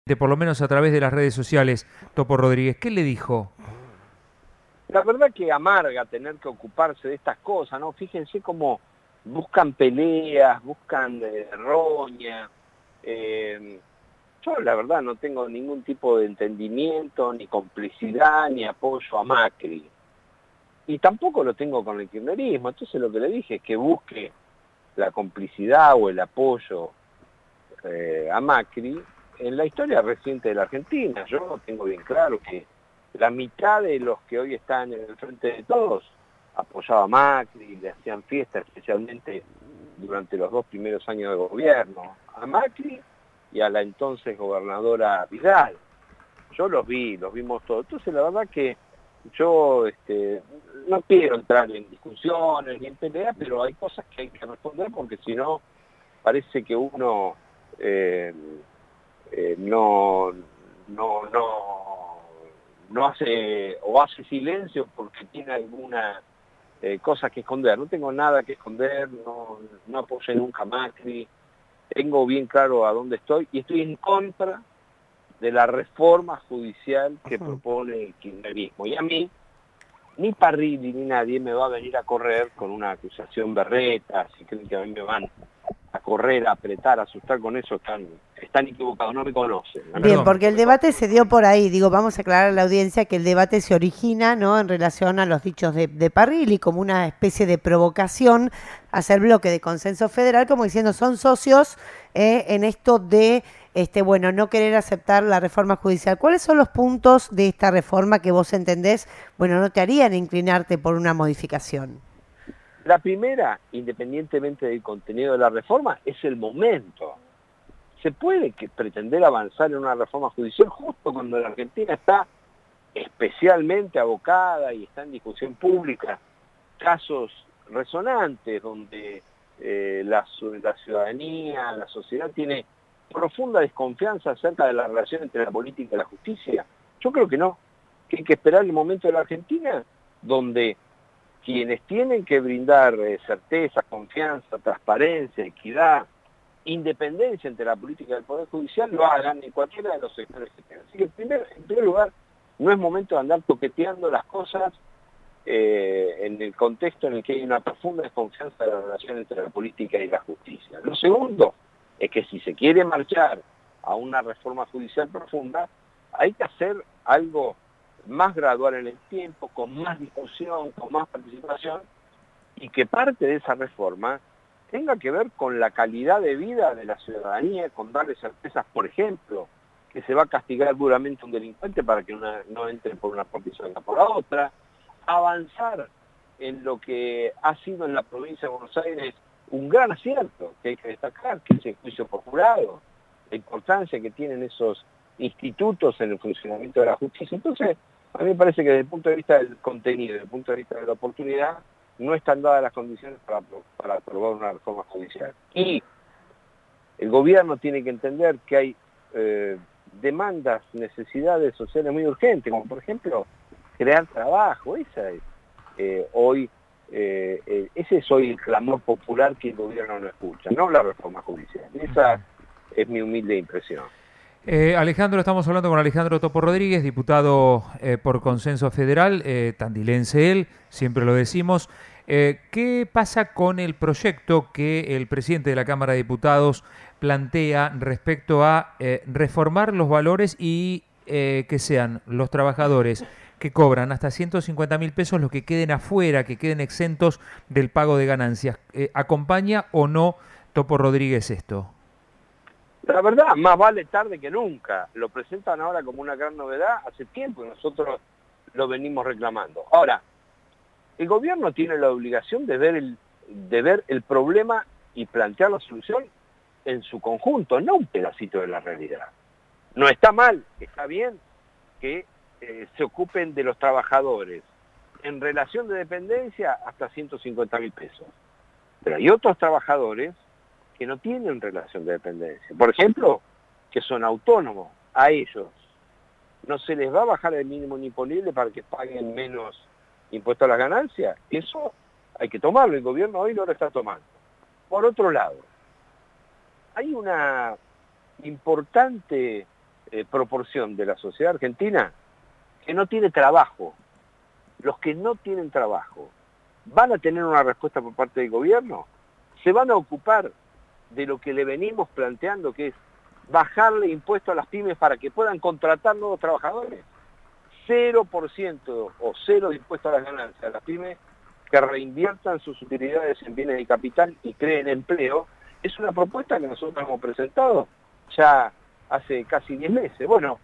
por lo menos a través de las redes sociales, Topo Rodríguez. ¿Qué le dijo? La verdad que amarga tener que ocuparse de estas cosas, ¿no? Fíjense cómo buscan peleas, buscan roña. Yo la verdad no tengo ningún tipo de entendimiento, ni complicidad, ni apoyo a Macri. Y tampoco lo tengo con el kirchnerismo. Entonces lo que le dije es que busque la complicidad o el apoyo a Macri en la historia reciente de la Argentina. Yo tengo bien claro que la mitad de los que hoy están en el frente de todos apoyaba a Macri, le hacían fiesta especialmente durante los 2 primeros años de gobierno, a Macri y a la entonces gobernadora Vidal. Yo los vimos todos. Entonces la verdad que yo no quiero entrar en discusiones ni en peleas, pero hay cosas que hay que responder porque si no parece que uno eh, no, no, no, no hace o hace silencio porque tiene alguna cosa que esconder. No tengo nada que esconder, no apoyé nunca a Macri, tengo bien claro a dónde estoy y estoy en contra de la reforma judicial que propone el kirchnerismo. Y a mí, ni Parrilli ni nadie me va a venir a correr con una acusación berreta, si creen que a mí me van a correr, a apretar, a asustar con eso, están equivocados, no me conocen. A mí Bien, Perdón. porque no el me debate conocen. se dio por ahí, digo, vamos a aclarar a la audiencia que el debate se origina, ¿no?, en relación a los dichos de Parrilli, como una especie de provocación hacia el bloque de consenso federal, como diciendo son socios en esto de, bueno, no querer aceptar la reforma judicial. ¿Cuáles son los puntos de esta reforma que vos entendés, bueno, no te harían inclinarte por una modificación? La primera, independientemente del contenido de la reforma, es el momento. ¿Se puede pretender avanzar en una reforma judicial justo cuando la Argentina está especialmente abocada y está en discusión pública casos resonantes donde la ciudadanía, la sociedad tiene profunda desconfianza acerca de la relación entre la política y la justicia? Yo creo que no, que hay que esperar el momento de la Argentina donde quienes tienen que brindar certeza, confianza, transparencia, equidad, independencia entre la política y el Poder Judicial lo hagan en cualquiera de los sectores que tengan. Así que en primer lugar, no es momento de andar toqueteando las cosas en el contexto en el que hay una profunda desconfianza de la relación entre la política y la justicia. Lo segundo es que si se quiere marchar a una reforma judicial profunda, hay que hacer algo más gradual en el tiempo, con más discusión, con más participación, y que parte de esa reforma tenga que ver con la calidad de vida de la ciudadanía, con darle certezas, por ejemplo, que se va a castigar duramente a un delincuente para que no entre por una puerta y salga por la otra, avanzar en lo que ha sido en la provincia de Buenos Aires un gran acierto, que hay que destacar, que es el juicio por jurado, la importancia que tienen esos institutos en el funcionamiento de la justicia. Entonces, a mí me parece que desde el punto de vista del contenido, desde el punto de vista de la oportunidad, no están dadas las condiciones para aprobar una reforma judicial. Y el gobierno tiene que entender que hay demandas, necesidades sociales muy urgentes, como por ejemplo crear trabajo. Ese es hoy el clamor popular que el gobierno no escucha, no la reforma judicial. Esa es mi humilde impresión. Alejandro, estamos hablando con Alejandro Topo Rodríguez, diputado por Consenso Federal, tandilense él, siempre lo decimos. ¿Qué pasa con el proyecto que el presidente de la Cámara de Diputados plantea respecto a reformar los valores y que sean los trabajadores que cobran hasta 150.000 pesos los que queden afuera, que queden exentos del pago de ganancias? ¿Acompaña o no Topo Rodríguez esto? La verdad, más vale tarde que nunca. Lo presentan ahora como una gran novedad, hace tiempo y nosotros lo venimos reclamando. Ahora, el gobierno tiene la obligación de ver el problema y plantear la solución en su conjunto, no un pedacito de la realidad. No está mal, está bien que se ocupen de los trabajadores en relación de dependencia hasta 150.000 pesos. Pero hay otros trabajadores que no tienen relación de dependencia. Por ejemplo, que son autónomos. A ellos no se les va a bajar el mínimo imponible para que paguen menos impuesto a las ganancias. Eso hay que tomarlo. El gobierno hoy no lo está tomando. Por otro lado, hay una importante proporción de la sociedad argentina que no tiene trabajo. Los que no tienen trabajo van a tener una respuesta por parte del gobierno, se van a ocupar de lo que le venimos planteando, que es bajarle impuestos a las pymes para que puedan contratar nuevos trabajadores. 0% o cero de impuestos a las ganancias a las pymes que reinviertan sus utilidades en bienes de capital y creen empleo. Es una propuesta que nosotros hemos presentado ya hace casi 10 meses. Bueno,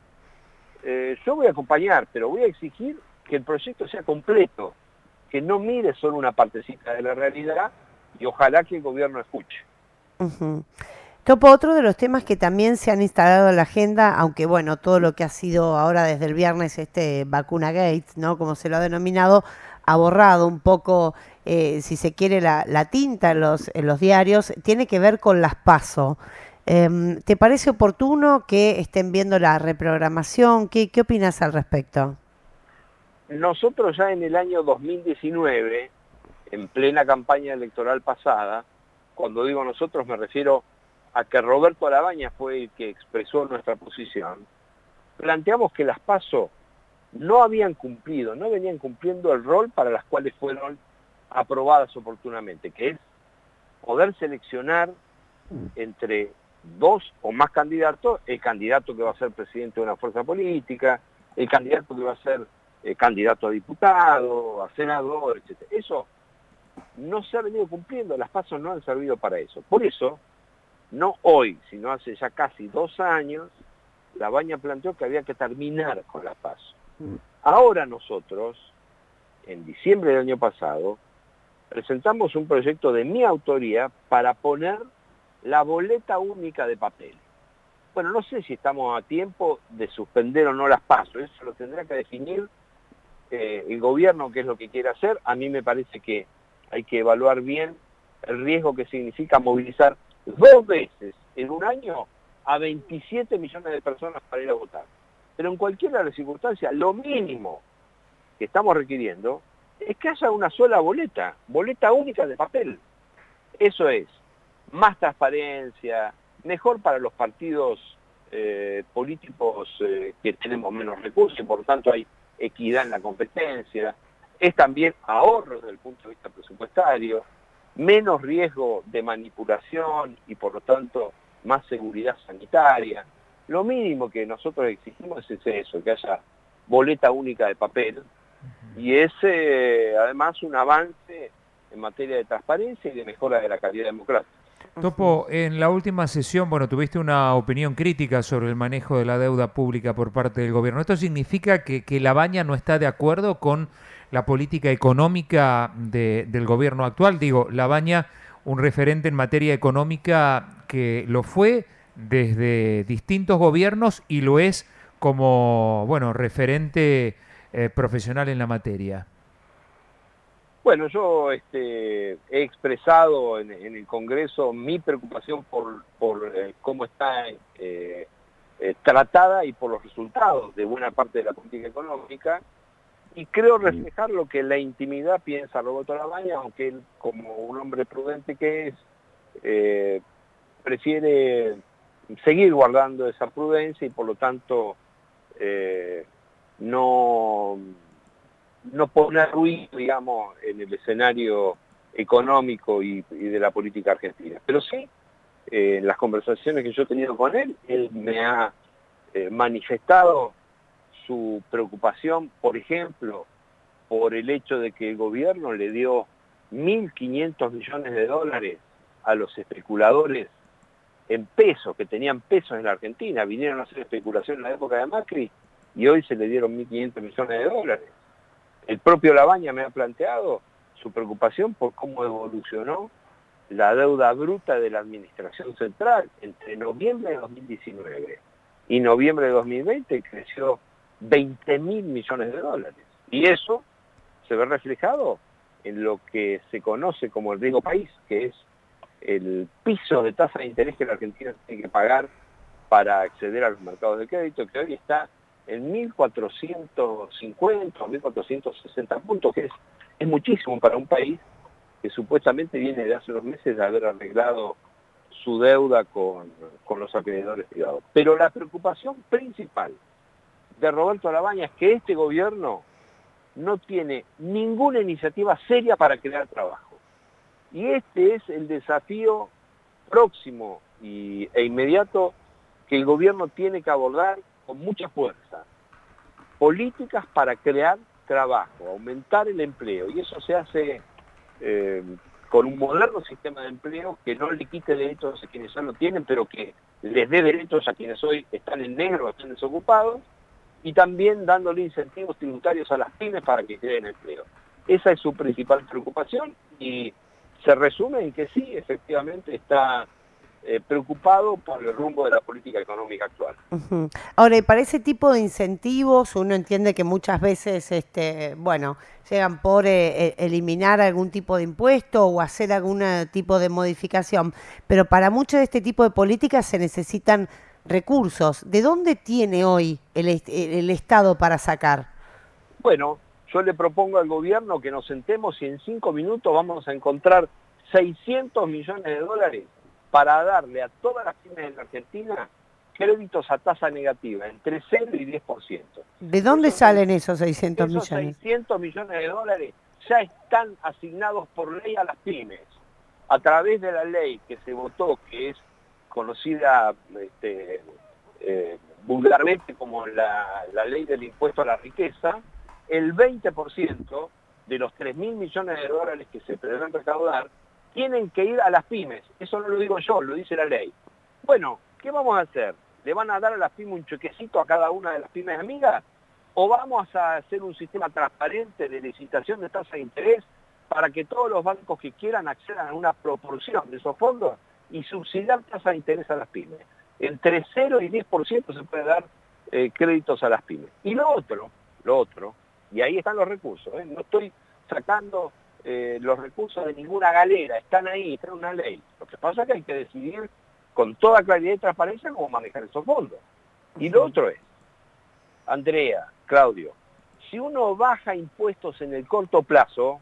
yo voy a acompañar, pero voy a exigir que el proyecto sea completo, que no mire solo una partecita de la realidad, y ojalá que el gobierno escuche. Ujú. Topo, otro de los temas que también se han instalado en la agenda, aunque bueno, todo lo que ha sido ahora desde el viernes vacuna gate, ¿no? Como se lo ha denominado, ha borrado un poco, si se quiere, la tinta en los diarios, tiene que ver con las PASO. ¿Te parece oportuno que estén viendo la reprogramación? ¿Qué opinas al respecto? Nosotros ya en el año 2019, en plena campaña electoral pasada, cuando digo nosotros me refiero a que Roberto Labaña fue el que expresó nuestra posición, planteamos que las PASO no habían cumplido, no venían cumpliendo el rol para las cuales fueron aprobadas oportunamente, que es poder seleccionar entre dos o más candidatos, el candidato que va a ser presidente de una fuerza política, el candidato que va a ser candidato a diputado, a senador, etc. Eso no se ha venido cumpliendo, las PASO no han servido para eso. Por eso, no hoy, sino hace ya casi 2 años, Labaña planteó que había que terminar con las PASO. Ahora nosotros, en diciembre del año pasado, presentamos un proyecto de mi autoría para poner la boleta única de papel. Bueno, no sé si estamos a tiempo de suspender o no las PASO, eso lo tendrá que definir el gobierno, qué es lo que quiere hacer. A mí me parece que hay que evaluar bien el riesgo que significa movilizar 2 veces en un año a 27 millones de personas para ir a votar. Pero en cualquiera de las circunstancias, lo mínimo que estamos requiriendo es que haya una sola boleta única de papel. Eso es más transparencia, mejor para los partidos políticos que tenemos menos recursos y por lo tanto hay equidad en la competencia, es también ahorro desde el punto de vista presupuestario, menos riesgo de manipulación y por lo tanto más seguridad sanitaria. Lo mínimo que nosotros exigimos es eso, que haya boleta única de papel, y es además un avance en materia de transparencia y de mejora de la calidad democrática. Topo, en la última sesión, bueno, tuviste una opinión crítica sobre el manejo de la deuda pública por parte del gobierno. ¿Esto significa que Labaña no está de acuerdo con la política económica del gobierno actual? Digo, Labaña, un referente en materia económica que lo fue desde distintos gobiernos y lo es como, bueno, referente profesional en la materia. Bueno, yo he expresado en el Congreso mi preocupación por cómo está tratada y por los resultados de buena parte de la política económica, y creo reflejar lo que en la intimidad piensa Roberto Labaña, aunque él, como un hombre prudente que es, prefiere seguir guardando esa prudencia y por lo tanto no poner ruido, digamos, en el escenario económico y de la política argentina. Pero sí, en las conversaciones que yo he tenido con él me ha manifestado su preocupación, por ejemplo, por el hecho de que el gobierno le dio 1.500 millones de dólares a los especuladores en pesos, que tenían pesos en la Argentina, vinieron a hacer especulación en la época de Macri y hoy se le dieron 1.500 millones de dólares. El propio Labaña me ha planteado su preocupación por cómo evolucionó la deuda bruta de la Administración Central entre noviembre de 2019 y noviembre de 2020, creció 20.000 millones de dólares. Y eso se ve reflejado en lo que se conoce como el riesgo país, que es el piso de tasa de interés que la Argentina tiene que pagar para acceder a los mercados de crédito, que hoy está en 1.450 o 1.460 puntos, que es muchísimo para un país que supuestamente viene de hace unos meses de haber arreglado su deuda con los acreedores privados. Pero la preocupación principal de Roberto Labaña es que este gobierno no tiene ninguna iniciativa seria para crear trabajo. Y este es el desafío próximo e inmediato que el gobierno tiene que abordar con mucha fuerza. Políticas para crear trabajo, aumentar el empleo. Y eso se hace con un moderno sistema de empleo que no le quite derechos a quienes ya lo tienen, pero que les dé derechos a quienes hoy están en negro, están desocupados, y también dándole incentivos tributarios a las pymes para que creen empleo. Esa es su principal preocupación y se resume en que sí, efectivamente está preocupado por el rumbo de la política económica actual. Ujú. Ahora, y para ese tipo de incentivos, uno entiende que muchas veces, bueno, llegan por eliminar algún tipo de impuesto o hacer algún tipo de modificación, pero para mucho de este tipo de políticas se necesitan recursos. ¿De dónde tiene hoy el Estado para sacar? Bueno, yo le propongo al gobierno que nos sentemos y en 5 minutos vamos a encontrar 600 millones de dólares para darle a todas las pymes de la Argentina créditos a tasa negativa, entre 0 y 10%. ¿De dónde salen esos 600 Esos millones? 600 millones de dólares ya están asignados por ley a las pymes, a través de la ley que se votó, que es conocida vulgarmente como la ley del impuesto a la riqueza. El 20% de los 3.000 millones de dólares que se prevén recaudar tienen que ir a las pymes. Eso no lo digo yo, lo dice la ley. Bueno, ¿qué vamos a hacer? ¿Le van a dar a las pymes un chequecito a cada una de las pymes amigas? ¿O vamos a hacer un sistema transparente de licitación de tasa de interés para que todos los bancos que quieran accedan a una proporción de esos fondos y subsidiar tasa de interés a las pymes? Entre 0 y 10% se puede dar créditos a las pymes. Y lo otro, y ahí están los recursos, no estoy sacando los recursos de ninguna galera, están ahí, está en una ley. Lo que pasa es que hay que decidir con toda claridad y transparencia cómo manejar esos fondos. Y lo otro es, Andrea, Claudio, si uno baja impuestos en el corto plazo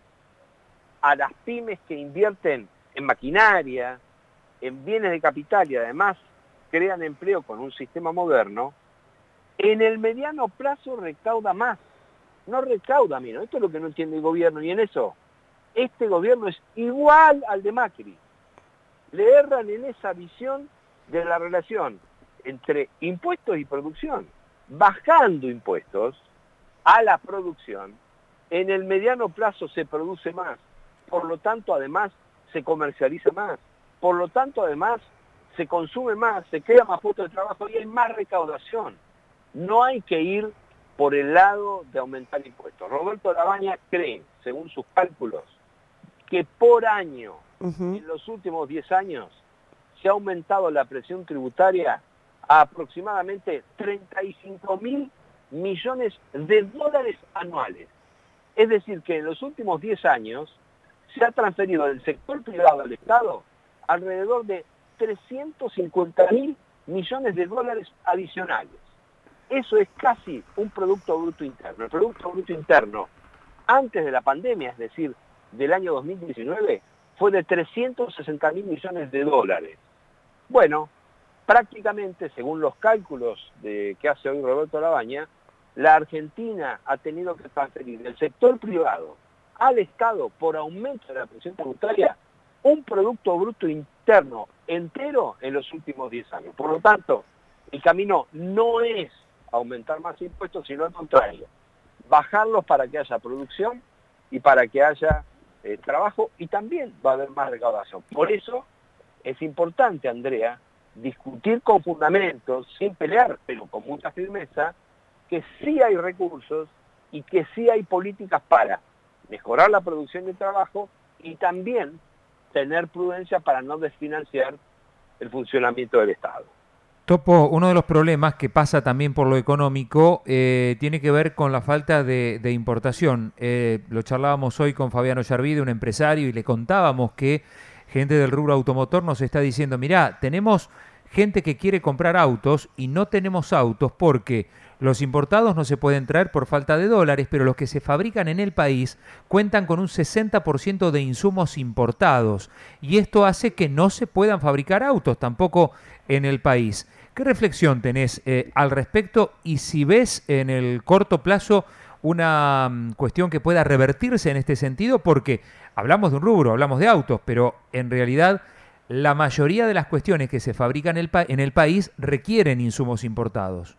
a las pymes que invierten en maquinaria, en bienes de capital y además crean empleo con un sistema moderno, en el mediano plazo recauda más, no recauda menos. Esto es lo que no entiende el gobierno, y en eso este gobierno es igual al de Macri. Le erran en esa visión de la relación entre impuestos y producción. Bajando impuestos a la producción, en el mediano plazo se produce más, por lo tanto además se comercializa más, por lo tanto además se consume más, se crea más puestos de trabajo y hay más recaudación. No hay que ir por el lado de aumentar impuestos. Roberto Labaña cree, según sus cálculos, que por año, en los últimos 10 años, se ha aumentado la presión tributaria a aproximadamente 35.000 millones de dólares anuales. Es decir, que en los últimos 10 años se ha transferido del sector privado al Estado alrededor de 350.000 millones de dólares adicionales. Eso es casi un Producto Bruto Interno. El Producto Bruto Interno, antes de la pandemia, es decir, del año 2019, fue de 360.000 millones de dólares. Bueno, prácticamente, según los cálculos que hace hoy Roberto Labaña, la Argentina ha tenido que transferir del sector privado al Estado, por aumento de la presión tributaria, un Producto Bruto Interno entero en los últimos 10 años. Por lo tanto, el camino no es aumentar más impuestos, sino al contrario, bajarlos para que haya producción y para que haya trabajo, y también va a haber más recaudación. Por eso es importante, Andrea, discutir con fundamentos, sin pelear, pero con mucha firmeza, que sí hay recursos y que sí hay políticas para mejorar la producción de trabajo y también tener prudencia para no desfinanciar el funcionamiento del Estado. Topo, uno de los problemas que pasa también por lo económico tiene que ver con la falta de importación. Lo charlábamos hoy con Fabiano Yarvide, un empresario, y le contábamos que gente del rubro automotor nos está diciendo, mirá, tenemos gente que quiere comprar autos y no tenemos autos porque los importados no se pueden traer por falta de dólares, pero los que se fabrican en el país cuentan con un 60% de insumos importados y esto hace que no se puedan fabricar autos tampoco en el país. ¿Qué reflexión tenés al respecto y si ves en el corto plazo una cuestión que pueda revertirse en este sentido? Porque hablamos de un rubro, hablamos de autos, pero en realidad la mayoría de las cuestiones que se fabrican en el país requieren insumos importados.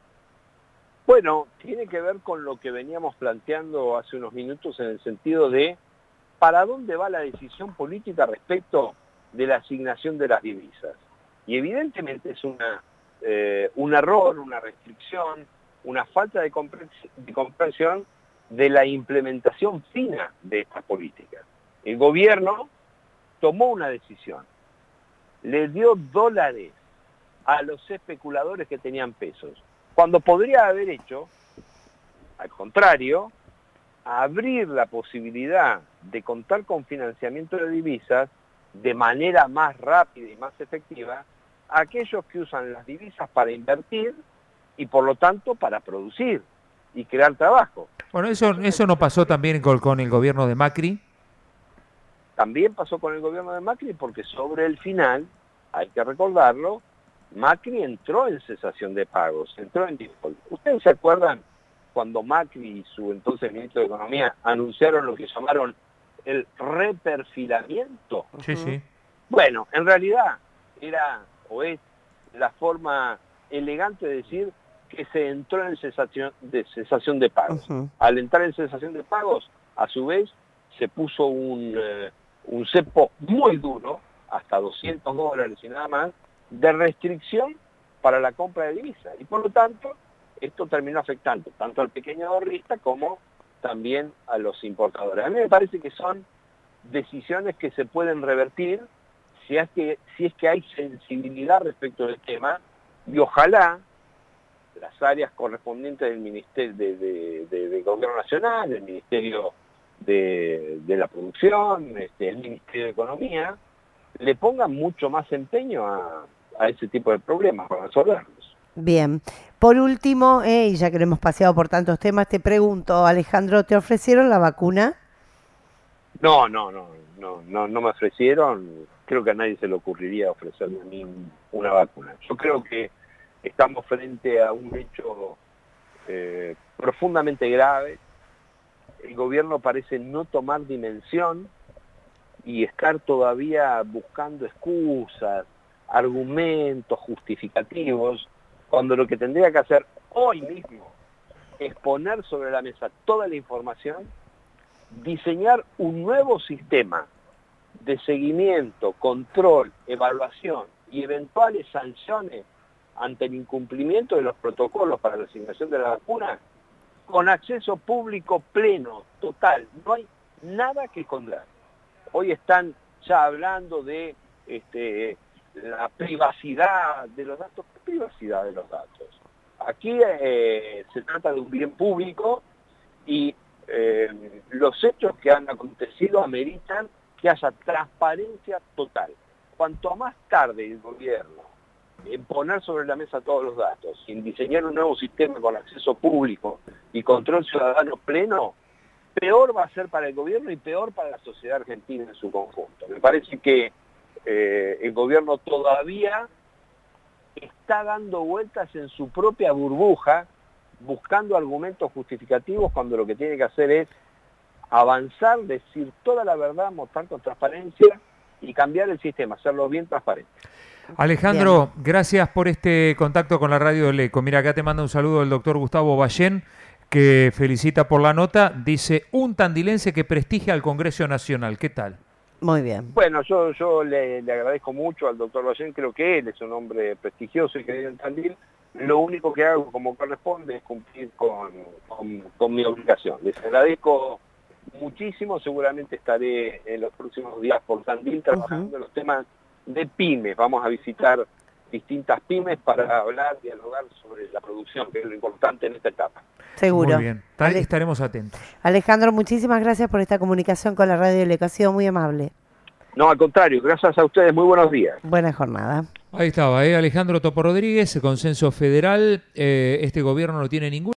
Bueno, tiene que ver con lo que veníamos planteando hace unos minutos en el sentido de para dónde va la decisión política respecto de la asignación de las divisas. Y evidentemente es un error, una restricción, una falta de comprensión de la implementación fina de estas políticas. El gobierno tomó una decisión, le dio dólares a los especuladores que tenían pesos, cuando podría haber hecho, al contrario, abrir la posibilidad de contar con financiamiento de divisas de manera más rápida y más efectiva a aquellos que usan las divisas para invertir y por lo tanto para producir y crear trabajo. Bueno, eso no pasó también con el gobierno de Macri. También pasó con el gobierno de Macri porque sobre el final, hay que recordarlo, Macri entró en cesación de pagos, entró en default. ¿Ustedes se acuerdan cuando Macri y su entonces ministro de Economía anunciaron lo que llamaron el reperfilamiento? Sí, sí. Bueno, en realidad era o es la forma elegante de decir que se entró en cesación de pagos. Al entrar en cesación de pagos, a su vez, se puso un cepo muy duro, hasta $200 y nada más, de restricción para la compra de divisas. Y por lo tanto, esto terminó afectando tanto al pequeño ahorrista como también a los importadores. A mí me parece que son decisiones que se pueden revertir si es que hay sensibilidad respecto del tema y ojalá las áreas correspondientes del Ministerio del Gobierno Nacional, del Ministerio de la Producción, el Ministerio de Economía, le pongan mucho más empeño a ese tipo de problemas para resolverlos. Bien. Por último, y ya que lo hemos paseado por tantos temas, te pregunto, Alejandro, ¿te ofrecieron la vacuna? No me ofrecieron. Creo que a nadie se le ocurriría ofrecerme a mí una vacuna. Yo creo que estamos frente a un hecho profundamente grave. El gobierno parece no tomar dimensión y estar todavía buscando excusas, argumentos justificativos, cuando lo que tendría que hacer hoy mismo es poner sobre la mesa toda la información, diseñar un nuevo sistema de seguimiento, control, evaluación y eventuales sanciones ante el incumplimiento de los protocolos para la asignación de la vacuna, con acceso público pleno, total. No hay nada que esconder. Hoy están ya hablando de la privacidad de los datos. ¿Qué privacidad de los datos? Aquí se trata de un bien público y los hechos que han acontecido ameritan que haya transparencia total. Cuanto más tarde el gobierno en poner sobre la mesa todos los datos, en diseñar un nuevo sistema con acceso público y control ciudadano pleno, peor va a ser para el gobierno y peor para la sociedad argentina en su conjunto. Me parece que el gobierno todavía está dando vueltas en su propia burbuja, buscando argumentos justificativos cuando lo que tiene que hacer es avanzar, decir toda la verdad, mostrar con transparencia y cambiar el sistema, hacerlo bien transparente. Alejandro, gracias por este contacto con la radio del Eco. Mira, acá te manda un saludo el doctor Gustavo Ballén, que felicita por la nota. Dice, un tandilense que prestigia al Congreso Nacional. ¿Qué tal? Muy bien. Bueno, yo le agradezco mucho al doctor Ballén, creo que él es un hombre prestigioso y querido en Tandil. Lo único que hago como corresponde es cumplir con mi obligación. Les agradezco muchísimo, seguramente estaré en los próximos días por Tandil trabajando en los temas de pymes. Vamos a visitar distintas pymes para hablar, dialogar sobre la producción, que es lo importante en esta etapa. Seguro. Muy bien, estaremos atentos. Alejandro, muchísimas gracias por esta comunicación con la radio del Eco, ha sido muy amable. No, al contrario, gracias a ustedes, muy buenos días. Buena jornada. Ahí estaba, Alejandro Topo Rodríguez, consenso federal. Este gobierno no tiene ningún